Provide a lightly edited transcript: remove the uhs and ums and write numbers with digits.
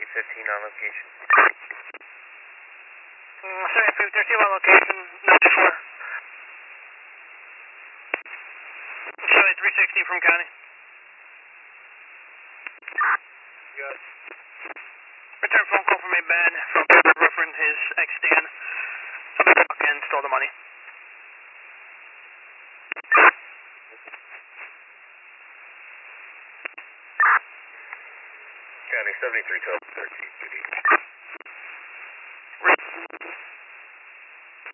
15 on location. 7513 on location, 94. Charlie 360 from county. Good. Return phone call from a man from referring his ex-stand. Somebody walked in and stole the money. County 7312 13 PD.